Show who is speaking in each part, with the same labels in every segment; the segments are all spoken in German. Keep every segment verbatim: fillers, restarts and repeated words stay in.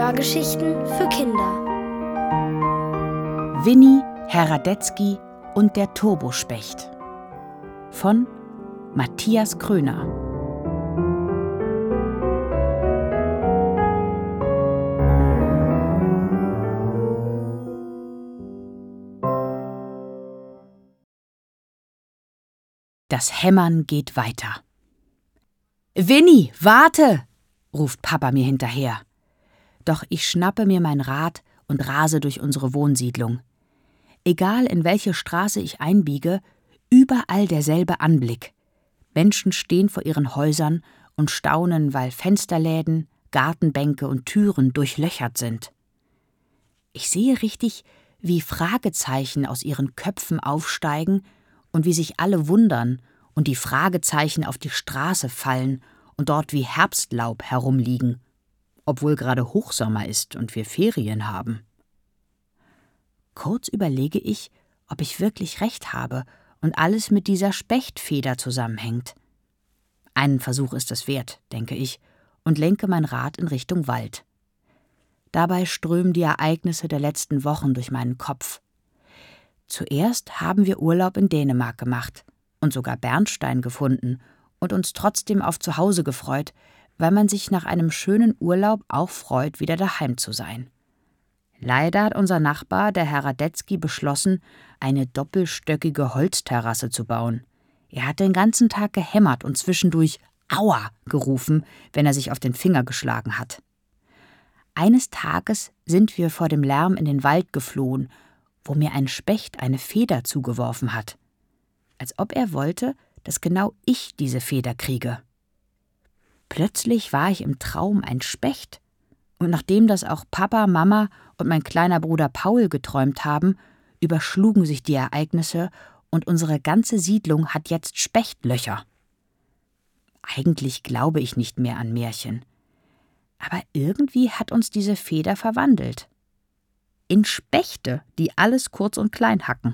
Speaker 1: Hörgeschichten für Kinder.
Speaker 2: Winnie, Herr Radetzky und der Turbospecht von Matthias Kröner. Das Hämmern geht weiter. »Winnie, warte!« ruft Papa mir hinterher. Doch ich schnappe mir mein Rad und rase durch unsere Wohnsiedlung. Egal, in welche Straße ich einbiege, überall derselbe Anblick. Menschen stehen vor ihren Häusern und staunen, weil Fensterläden, Gartenbänke und Türen durchlöchert sind. Ich sehe richtig, wie Fragezeichen aus ihren Köpfen aufsteigen und wie sich alle wundern und die Fragezeichen auf die Straße fallen und dort wie Herbstlaub herumliegen, obwohl gerade Hochsommer ist und wir Ferien haben. Kurz überlege ich, ob ich wirklich recht habe und alles mit dieser Spechtfeder zusammenhängt. Einen Versuch ist es wert, denke ich, und lenke mein Rad in Richtung Wald. Dabei strömen die Ereignisse der letzten Wochen durch meinen Kopf. Zuerst haben wir Urlaub in Dänemark gemacht und sogar Bernstein gefunden und uns trotzdem auf Zuhause gefreut, weil man sich nach einem schönen Urlaub auch freut, wieder daheim zu sein. Leider hat unser Nachbar, der Herr Radetzky, beschlossen, eine doppelstöckige Holzterrasse zu bauen. Er hat den ganzen Tag gehämmert und zwischendurch »Aua« gerufen, wenn er sich auf den Finger geschlagen hat. Eines Tages sind wir vor dem Lärm in den Wald geflohen, wo mir ein Specht eine Feder zugeworfen hat. Als ob er wollte, dass genau ich diese Feder kriege. Plötzlich war ich im Traum ein Specht, und nachdem das auch Papa, Mama und mein kleiner Bruder Paul geträumt haben, überschlugen sich die Ereignisse und unsere ganze Siedlung hat jetzt Spechtlöcher. Eigentlich glaube ich nicht mehr an Märchen, aber irgendwie hat uns diese Feder verwandelt. In Spechte, die alles kurz und klein hacken.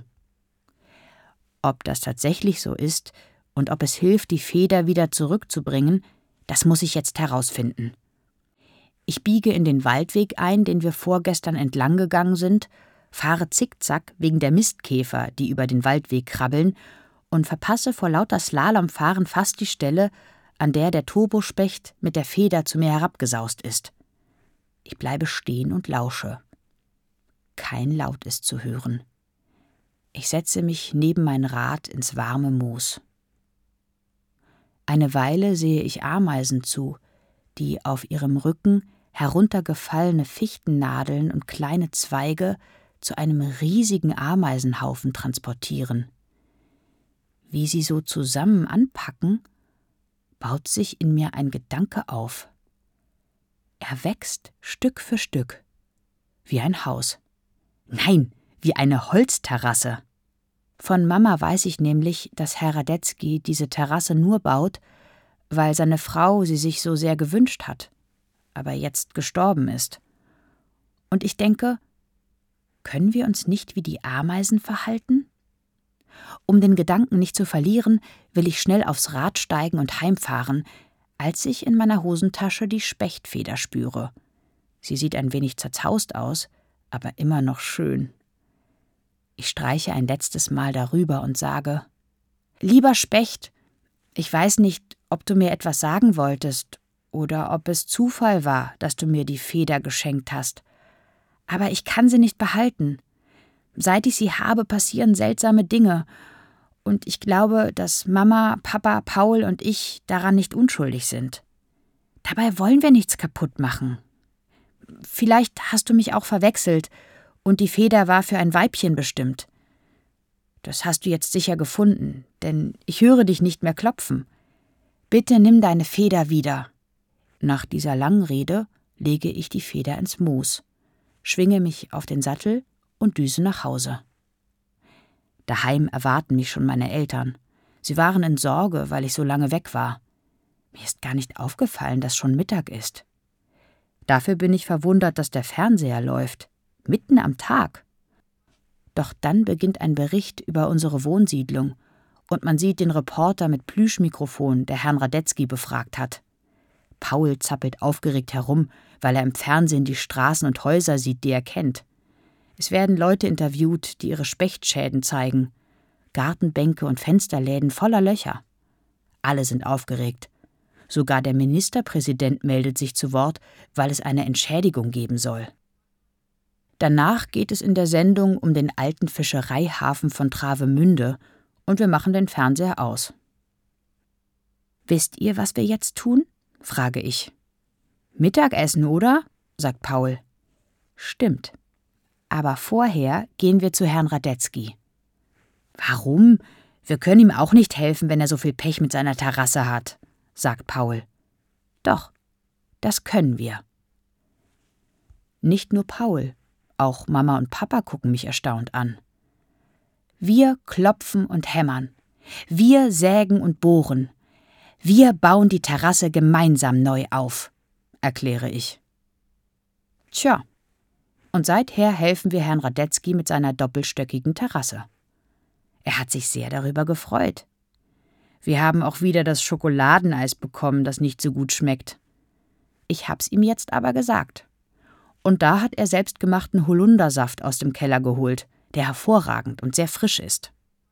Speaker 2: Ob das tatsächlich so ist und ob es hilft, die Feder wieder zurückzubringen, das muss ich jetzt herausfinden. Ich biege in den Waldweg ein, den wir vorgestern entlang gegangen sind, fahre zickzack wegen der Mistkäfer, die über den Waldweg krabbeln, und verpasse vor lauter Slalomfahren fast die Stelle, an der der Turbospecht mit der Feder zu mir herabgesaust ist. Ich bleibe stehen und lausche. Kein Laut ist zu hören. Ich setze mich neben mein Rad ins warme Moos. Eine Weile sehe ich Ameisen zu, die auf ihrem Rücken heruntergefallene Fichtennadeln und kleine Zweige zu einem riesigen Ameisenhaufen transportieren. Wie sie so zusammen anpacken, baut sich in mir ein Gedanke auf. Er wächst Stück für Stück, wie ein Haus. Nein, wie eine Holzterrasse. Von Mama weiß ich nämlich, dass Herr Radetzky diese Terrasse nur baut, weil seine Frau sie sich so sehr gewünscht hat, aber jetzt gestorben ist. Und ich denke, können wir uns nicht wie die Ameisen verhalten? Um den Gedanken nicht zu verlieren, will ich schnell aufs Rad steigen und heimfahren, als ich in meiner Hosentasche die Spechtfeder spüre. Sie sieht ein wenig zerzaust aus, aber immer noch schön. Ich streiche ein letztes Mal darüber und sage: »Lieber Specht, ich weiß nicht, ob du mir etwas sagen wolltest oder ob es Zufall war, dass du mir die Feder geschenkt hast. Aber ich kann sie nicht behalten. Seit ich sie habe, passieren seltsame Dinge. Und ich glaube, dass Mama, Papa, Paul und ich daran nicht unschuldig sind. Dabei wollen wir nichts kaputt machen. Vielleicht hast du mich auch verwechselt und die Feder war für ein Weibchen bestimmt. Das hast du jetzt sicher gefunden, denn ich höre dich nicht mehr klopfen. Bitte nimm deine Feder wieder.« Nach dieser langen Rede lege ich die Feder ins Moos, schwinge mich auf den Sattel und düse nach Hause. Daheim erwarten mich schon meine Eltern. Sie waren in Sorge, weil ich so lange weg war. Mir ist gar nicht aufgefallen, dass schon Mittag ist. Dafür bin ich verwundert, dass der Fernseher läuft, mitten am Tag. Doch dann beginnt ein Bericht über unsere Wohnsiedlung und man sieht den Reporter mit Plüschmikrofon, der Herrn Radetzky befragt hat. Paul zappelt aufgeregt herum, weil er im Fernsehen die Straßen und Häuser sieht, die er kennt. Es werden Leute interviewt, die ihre Spechtschäden zeigen. Gartenbänke und Fensterläden voller Löcher. Alle sind aufgeregt. Sogar der Ministerpräsident meldet sich zu Wort, weil es eine Entschädigung geben soll. Danach geht es in der Sendung um den alten Fischereihafen von Travemünde und wir machen den Fernseher aus. »Wisst ihr, was wir jetzt tun?« frage ich. »Mittagessen, oder?« sagt Paul. »Stimmt. Aber vorher gehen wir zu Herrn Radetzky.« »Warum? Wir können ihm auch nicht helfen, wenn er so viel Pech mit seiner Terrasse hat«, sagt Paul. »Doch, das können wir.« Nicht nur Paul, auch Mama und Papa gucken mich erstaunt an. Wir klopfen und hämmern. Wir sägen und bohren. Wir bauen die Terrasse gemeinsam neu auf, erkläre ich. Tja, und seither helfen wir Herrn Radetzky mit seiner doppelstöckigen Terrasse. Er hat sich sehr darüber gefreut. Wir haben auch wieder das Schokoladeneis bekommen, das nicht so gut schmeckt. Ich hab's ihm jetzt aber gesagt. Und da hat er selbstgemachten Holundersaft aus dem Keller geholt, der hervorragend und sehr frisch ist.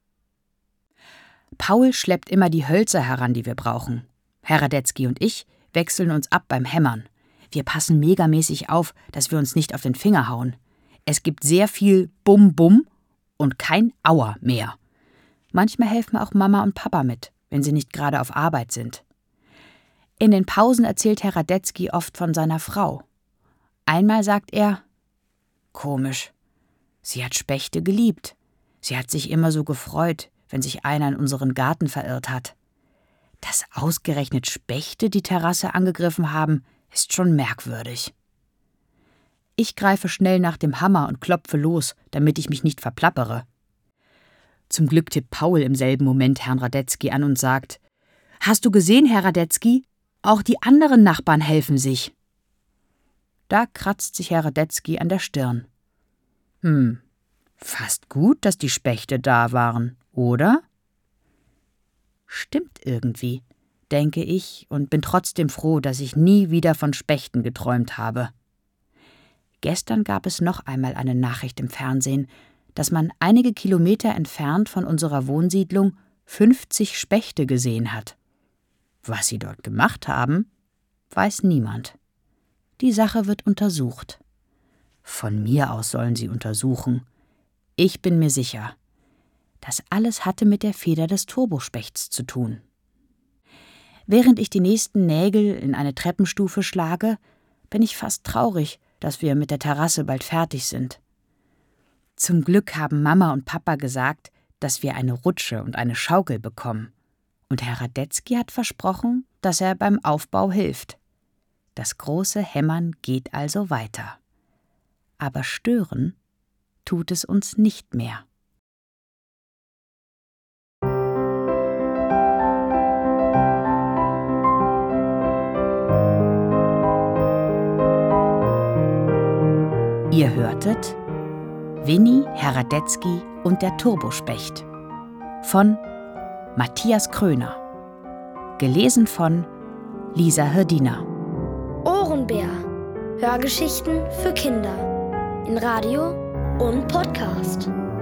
Speaker 2: Paul schleppt immer die Hölzer heran, die wir brauchen. Herr Radetzky und ich wechseln uns ab beim Hämmern. Wir passen megamäßig auf, dass wir uns nicht auf den Finger hauen. Es gibt sehr viel Bum-Bum und kein Aua mehr. Manchmal helfen auch Mama und Papa mit, wenn sie nicht gerade auf Arbeit sind. In den Pausen erzählt Herr Radetzky oft von seiner Frau. Einmal sagt er, komisch, sie hat Spechte geliebt. Sie hat sich immer so gefreut, wenn sich einer in unseren Garten verirrt hat. Dass ausgerechnet Spechte die Terrasse angegriffen haben, ist schon merkwürdig. Ich greife schnell nach dem Hammer und klopfe los, damit ich mich nicht verplappere. Zum Glück tippt Paul im selben Moment Herrn Radetzky an und sagt, »Hast du gesehen, Herr Radetzky? Auch die anderen Nachbarn helfen sich.« Da kratzt sich Herr Radetzky an der Stirn. »Hm, fast gut, dass die Spechte da waren, oder?« Stimmt irgendwie, denke ich und bin trotzdem froh, dass ich nie wieder von Spechten geträumt habe. Gestern gab es noch einmal eine Nachricht im Fernsehen, dass man einige Kilometer entfernt von unserer Wohnsiedlung fünfzig Spechte gesehen hat. Was sie dort gemacht haben, weiß niemand. Die Sache wird untersucht. Von mir aus sollen sie untersuchen. Ich bin mir sicher. Das alles hatte mit der Feder des Turbospechts zu tun. Während ich die nächsten Nägel in eine Treppenstufe schlage, bin ich fast traurig, dass wir mit der Terrasse bald fertig sind. Zum Glück haben Mama und Papa gesagt, dass wir eine Rutsche und eine Schaukel bekommen. Und Herr Radetzky hat versprochen, dass er beim Aufbau hilft. Das große Hämmern geht also weiter. Aber stören tut es uns nicht mehr. Ihr hörtet Winnie, Herr Radetzky und der Turbospecht von Matthias Kröner. Gelesen von Lisa Hirdiner.
Speaker 1: Ohrenbär. Hörgeschichten für Kinder. In Radio und Podcast.